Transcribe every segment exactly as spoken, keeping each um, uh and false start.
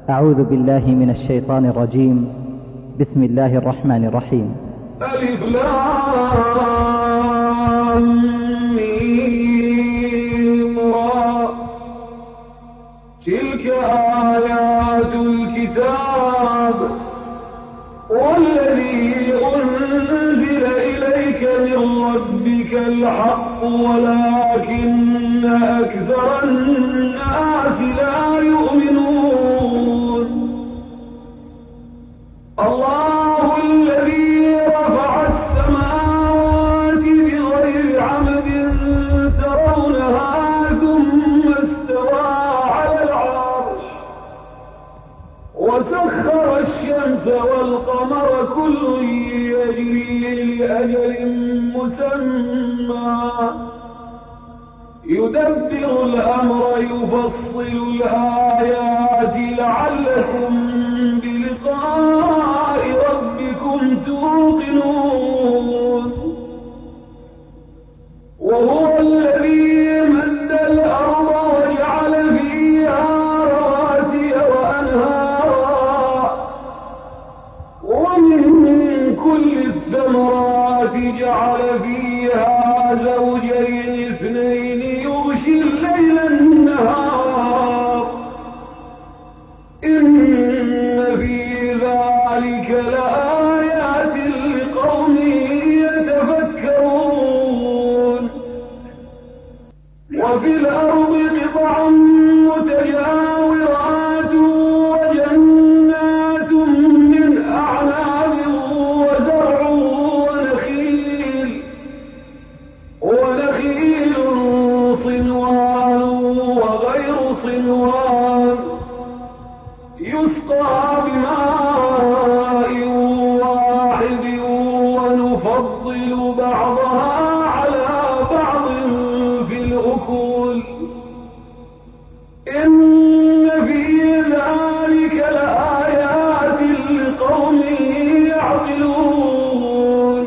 أعوذ بالله من الشيطان الرجيم. بسم الله الرحمن الرحيم. ألف لام ميم را. تلك آيات الكتاب والذي أنزل إليك من ربك الحق ولكن أكثر الناس لا يؤمنون. الله الذي رفع السماوات بغير عمد ترونها ثم استوى على العرش وسخر الشمس والقمر كل يجري لأجل مسمى يدبر الأمر يفصل الآيات لعلكم بلقاء ربكم توقنون. وهو الذي مد الأرض وجعل فيها رواسي وأنهارا ومن كل الثمرات جعل فيها زوجين اثنين يغشي الليل النهار إن في ذلك لآيات لقوم يتفكرون. وفي الأرض قطع متجاورات وجنات من أعناب وزرع ونخيل ونخيل صنوان وغير صنوان يسقى بماء واحد ونفضل بعضها على بعض في الأكل إن في ذلك لآيات لقوم يعقلون.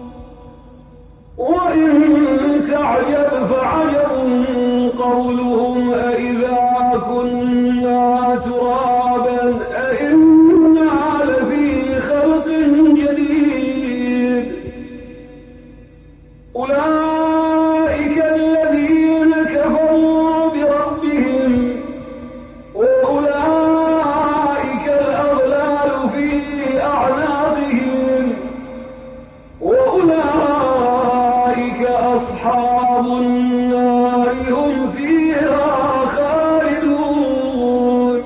وإن تعجب فعجب قولهم أإذا كنا ترابا أإنا لفي خلق جديد. أولئك الذين كفروا بربهم وأولئك الأغلال في أعناقهم وأولئك أصحاب النار هم فيها خالدون.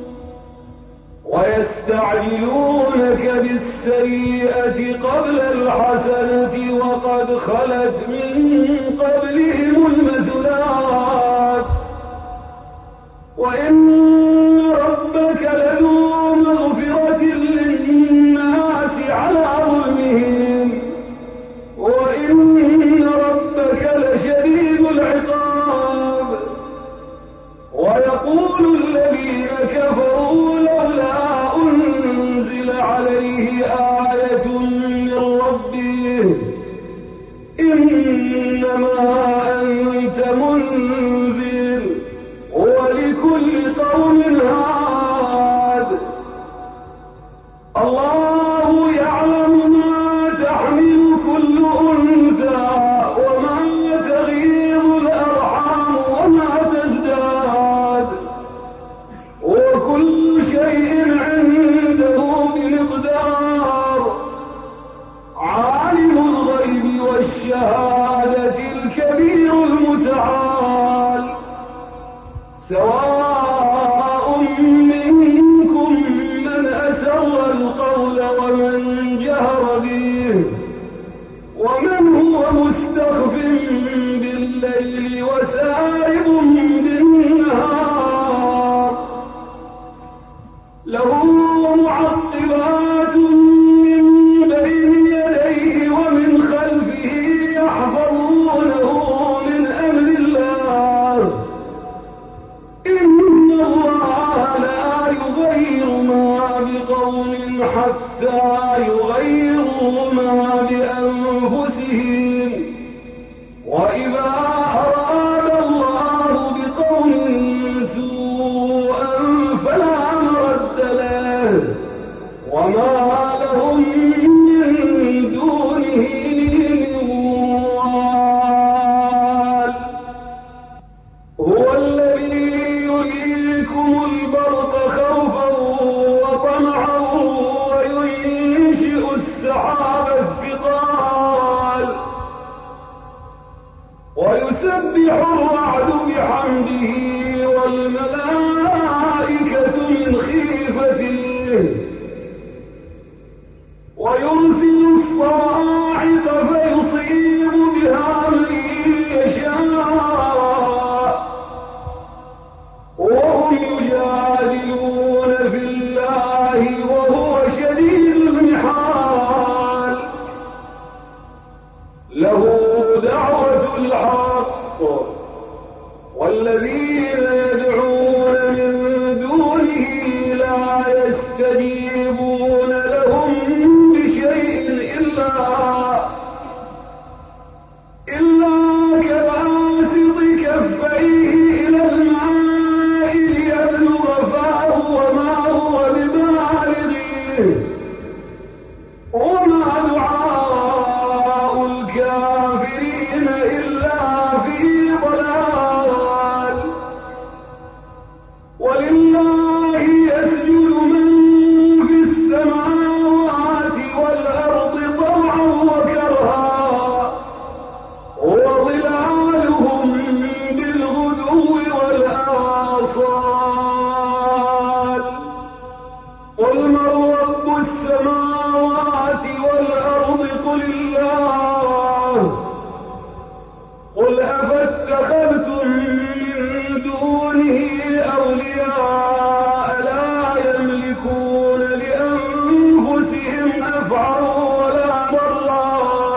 ويستعجلونك بالسيئة قبل الحسنة وقد خلت من قبلهم المثلات وإن ربك لذو مغفرة للناس على ظلمهم وإن ربك لشديد العقاب. ويقول الذين كفروا لولا أنزل عليه آية من ربه إنما أنت منذر ولكل قوم هاد. الله يعلم ما تحمل كل أنثى وما تغيظ الأرحام وما تزداد وكل شيء عنده بمقدار. عالم الغيب والشهادة الكبير المتعال سواء منكم من أسر القول ومن جهر به ومن هو مستخف بالليل وسارب بالنهار. له معقبات من بين يديه ومن خلفه يحفظونه من أمر الله إن الله لا يغير ما بقوم حتى يغيروا ما بأنفسهم. وإذا أراد الله بقوم سوءا فلا مرد ويرسل الصواعق فيصيب بها من يشاء وهم يجادلون في الله وهو شديد المحال له دعوة الحق والذين يدعون من دونه لا يستجيبون لهم بشيء إلا إلا كباسط كفيه إلى الماء ليبلغ فاه وما هو ببالغه وما دعاء الكافرين إلا في ضلال ولله يسجد من في السماوات والأرض طوعا وكرها وظلالهم بالغدو والآصال قل من رب السماوات والأرض قل الله قل أفاتخذتم من دونه أولياء لا يملكون لأنفسهم نفعا ولا ضرا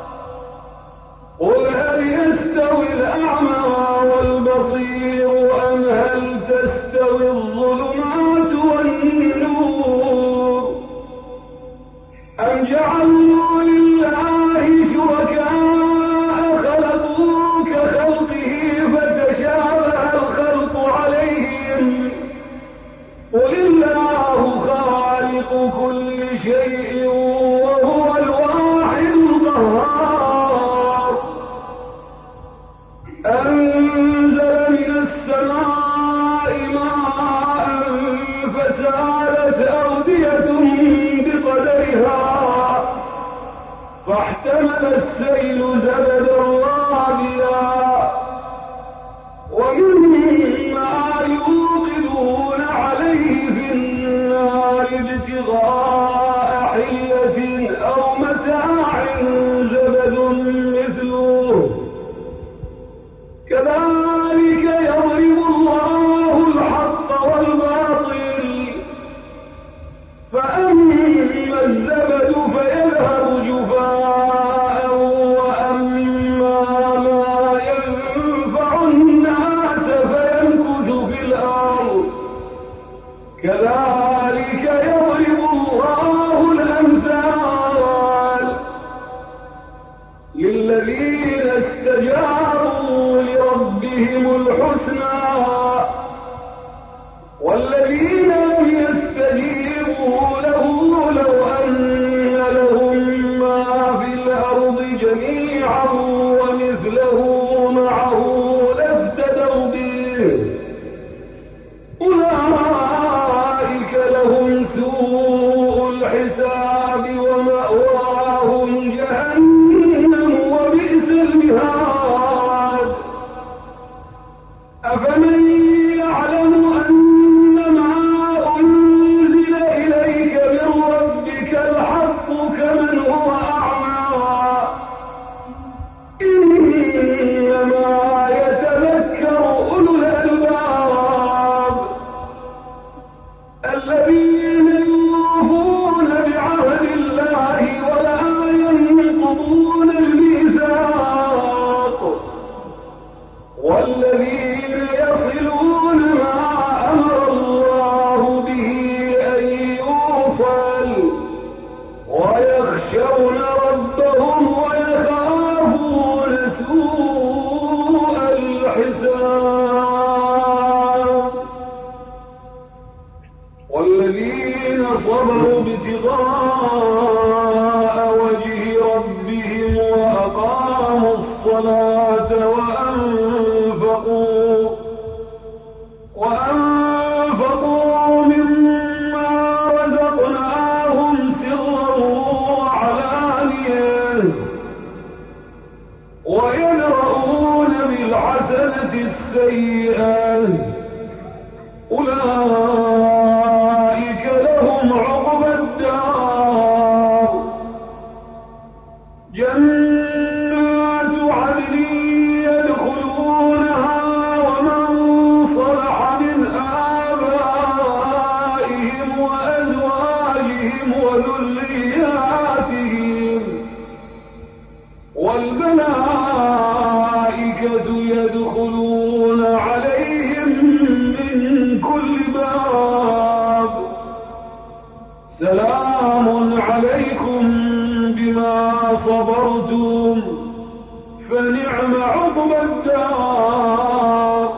قل هل يستوي الأعمى والبصير أم هل تستوي الظلمات والنور أم جعلوا لله شركاء خلقوا كخلقه فتشابه الخلق عليهم قل الله خالق كل شيء وهو الواحد القهار أنزل من السماء ماء فسالت أودية بقدرها فاحتمل السيل زبدا رابيا ومما يوقدون عليه في النار ابتغاء حية أو متاع زبد مثله كذلك يضرب الله الحق والباطل فأما الزبد فيذهب جفاء وأما ما ينفع الناس فيمكث في الأرض كذلك يضرب الله الأمثال للذين استجابوا لربهم الحسنى والذين لم يستجيبوا له لو أن لهم ما في الأرض جميعا ومثله معه لافتدوا به أولئك لهم سوء الحساب ومأواهم جهنم وبئس المهاد أفمن يعلم أنما أنزل إليك من ربك الحق كمن هو أعمى إنما يتذكر أولو الألباب الذين يوفون بعهد الله ولا ينقضون الميثاق والذين يصلون ما أمر الله به أن يوصل ويخشون ربهم ويخافون سوء الحساب والذين صبروا ابتغاء وجه ربهم وأقاموا الصلاة وأنفقوا وأنفقوا مما رزقناهم سرا وعلانية ويدرؤون بالحسنة السيئة أولئك لهم عليكم بما صبرتم فنعم عقبى الدار.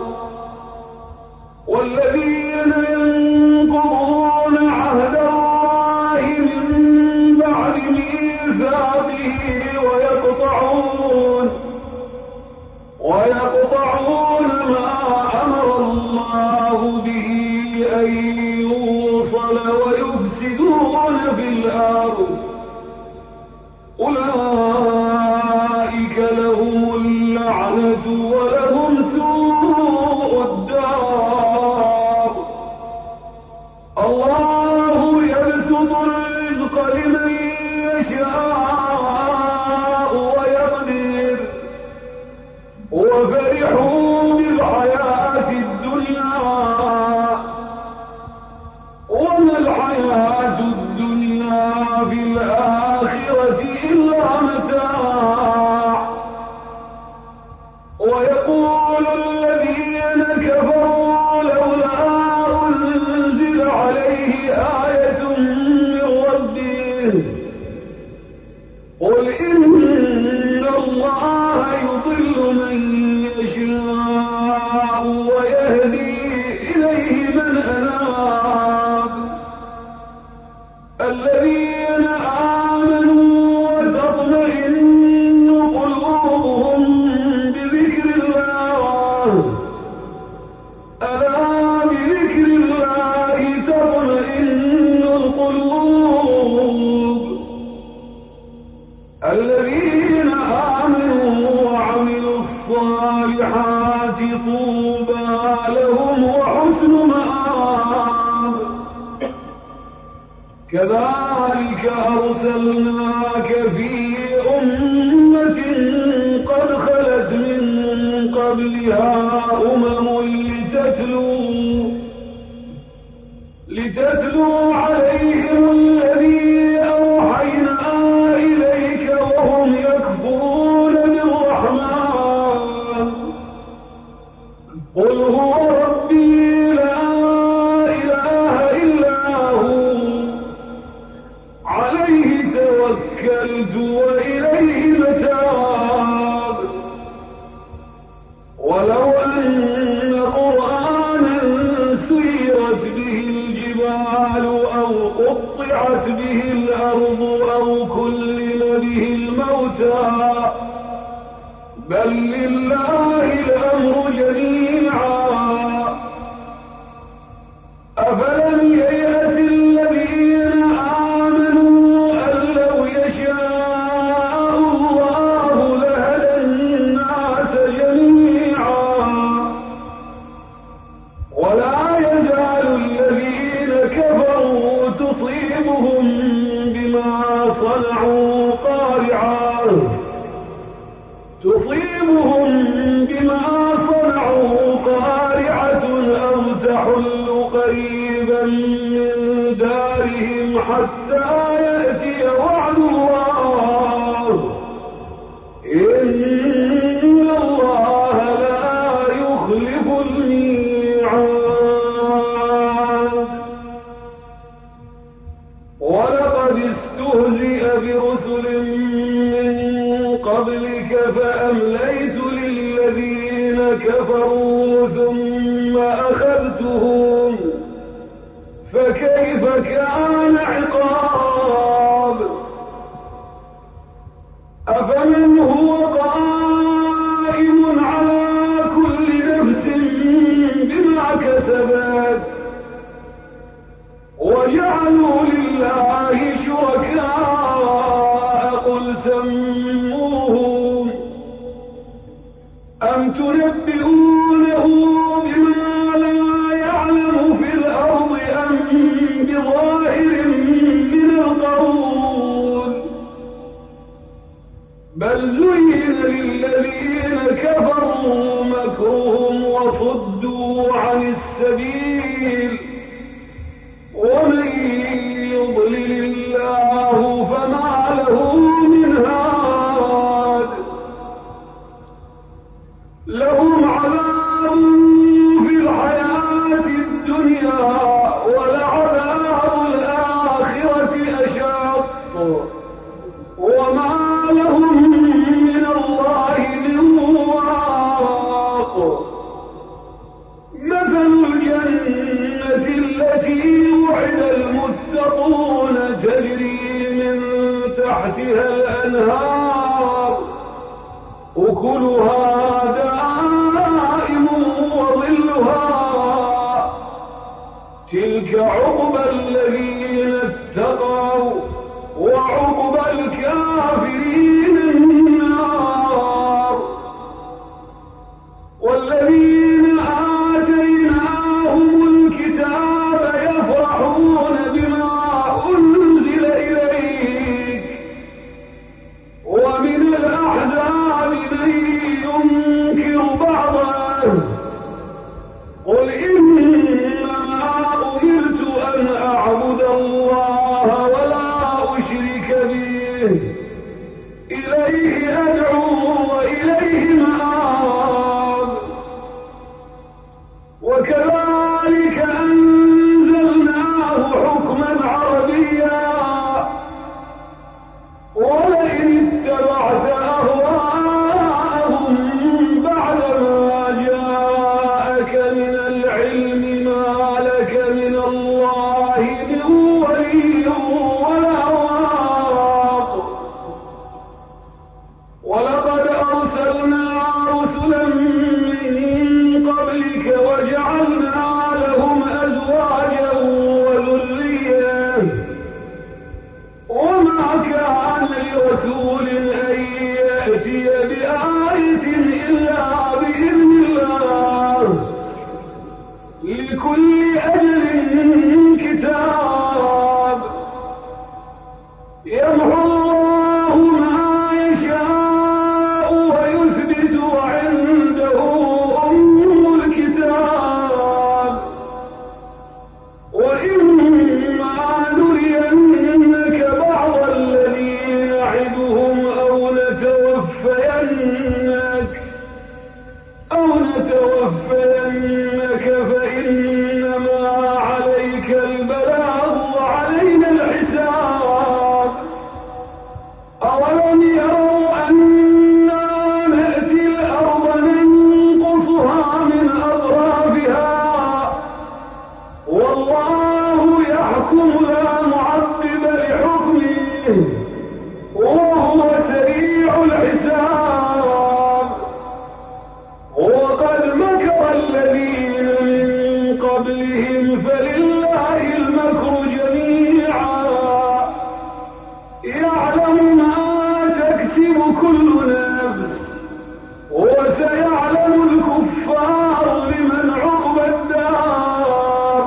والذين ينقضون عهد الله من بعد ميثاقه ويقطعون ويقطعون ما أمر الله به أن يوصل ويفسدون في الأرض أولئك لهم اللعنة ولهم سوء الدار. الله يبسط الرزق لمن يشاء ويقدر وفرحوا بالحياة الدنيا وما الحياة الدنيا في الآخرة إلا متاع. ويقول الذين كفروا لولا أنزل عليه آية من ربه قل إن الله يضل من يشاء ويهدي إليه من أناب. الذين آمنوا وتطمئن قلوبهم بذكر الله ألا بذكر الله تطمئن القلوب. الذين آمنوا وعملوا الصالحات طوبى لهم وحسن مآب. كذلك أرسلناك في أمة قد خلت من قبلها أمم لتتلو لتتلو عليهم الذي أوحينا إليك وهم يكفرون بالرحمن قل هو ربي لا إله إلا هو عليه توكلت وإليه متاب. ولو أن قرآنا سيرت به الجبال أو قطعت به الأرض أو كلم به الموتى بل لله الأمر جميعا. أفلم ييأس الذين آمنوا أن لو يشاء الله لهدى الناس جميعا. ولا يزال الذين كفروا تصيبهم بما صنعوا قارعة تصيبهم بما صنعوا قارعة أو تحل قريبا من دارهم حتى يأتي وعد الله إن الله لا يخلف الميعاد. ولقد استهزئ برسل من قبلك فأمليت للذين كفروا ثم أخذتهم فكيف كان عقاب. أفمن هو قائم على كل نفس بما كسبت وجعلوا لله شركاء قل سموهم أم تنبئونه بما لا يعلم في الأرض أم بظاهر من القول بل زين للذين كفروا مكرهم وصدوا عن السبيل ومن يضلل الله فما له من هاد. لهم عذاب في الحياة الدنيا ولعذاب الآخرة أشق تلك عقبى الذين اتقوا وعقبى الكافرين النار. والذين آتيناهم الكتاب يفرحون بما أنزل إليك ومن الأحزاب من ينكر بعضه قل إنما أمرت أن أعبد الله ولا أشرك به إليه أدعو وإليه مآب. وكذلك أنزلناه حكما عربيا ولئن اتبعت أهواءهم بعدما جاءك من العلم ما لك من الله من ولي ولا واق. ولقد أرسلنا رسلا من قبلك وجعلنا لهم أزواجا وذرية وما كان لرسول أن يأتي بآية إلا بإذن الله لكل أجل كتاب. يمحو الله ما يشاء ويثبت وعنده أم الكتاب. وإما نرينك بعض الذي نعدهم أو نتوفينك أو نتوفينك فإنما عليك البلاغ وعلينا الحساب. أولم يروا أنا نأتي الأرض ننقصها من أطرافها والله يحكم لا معقب لحكمه وهو سريع الحساب. وقد مكر الذين من قبلهم فلله المكر جميعا يعلم ما تكسب كل نفس وسيعلم الكفار لمن عقبى الدار.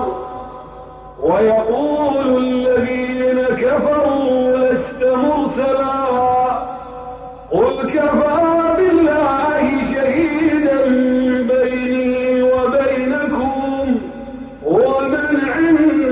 ويقول الذين كفروا لست مرسلا قل كفى بالله شهيدا بيني وبينكم ومن عنده